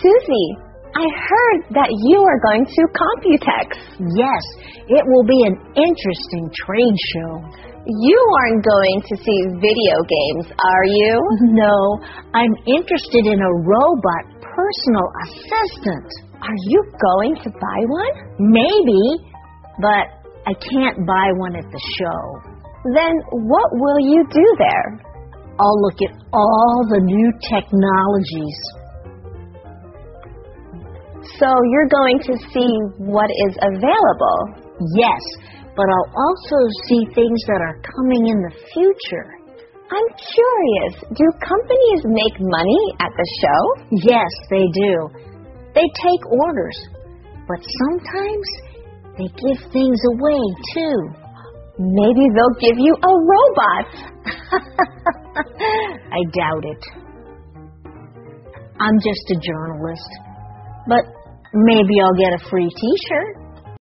Susie, I heard that you are going to Computex. Yes, it will be an interesting trade show. You aren't going to see video games, are you? No, I'm interested in a robot personal assistant. Are you going to buy one? Maybe, but I can't buy one at the show. Then what will you do there? I'll look at all the new technologies. So you're going to see what is available? Yes, but I'll also see things that are coming in the future. I'm curious, do companies make money at the show? Yes, they do. They take orders, but sometimes they give things away too. Maybe they'll give you a robot. I doubt it. I'm just a journalist, but maybe I'll get a free t-shirt.